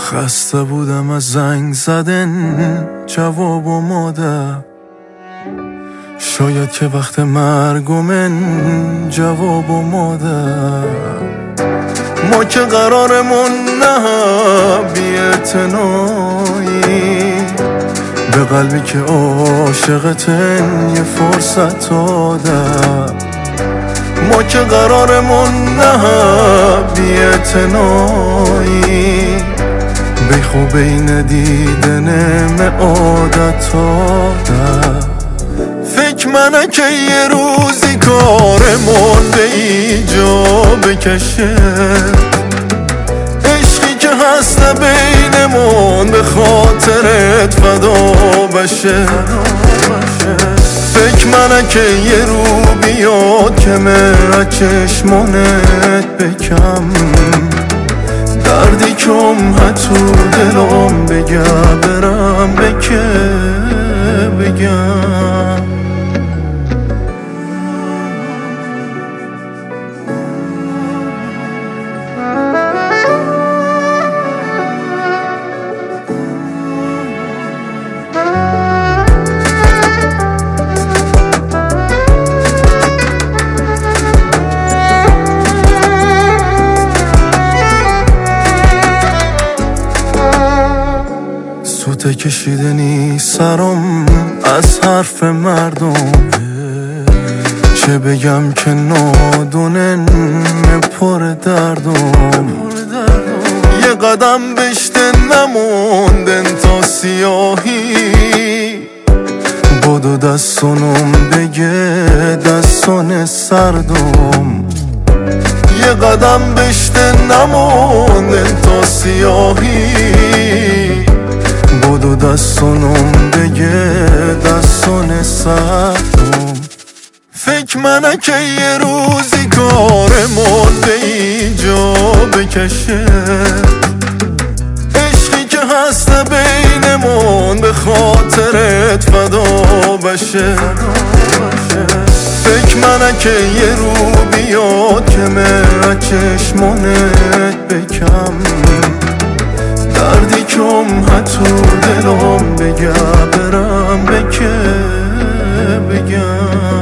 خسته بودم از زنگ زدن جواب و مادر، شاید که وقت مرگ من جواب و مادر. ما که قرارمون نه بی‌اعتنایی، به قلبی که عاشقتن یه فرصت دادم. ما که قرارمون نه بی‌اعتنایی، بی خوب این دیدنم عادت دادم. فکر منه که یه روزی کارمون به ایجا بکشه، عشقی که هست بینمون به خاطرت فدا بشه. فکر منه که یه رو بیاد که من از چشمانت بکم، دردی کم تو دلم بگم برم به که بگم. سوته کشیدنی سرم از حرف مردم، چه بگم که نادونن پر دردم. یه قدم بشته نموندن تا سیاهی، بدو دستونم بگه دستان سردم. یه قدم بشته نموندن تا سیاهی، بدو دستانم بگه دستان سردم. فکر منه که یه روزی کارمون به ایجا بکشه، عشقی که هست بینمون به خاطرت فدا بشه. فکر منه که یه رو بیاد که من چشمانت بکم، دردی کم تو دلم بگم برم به که بگم.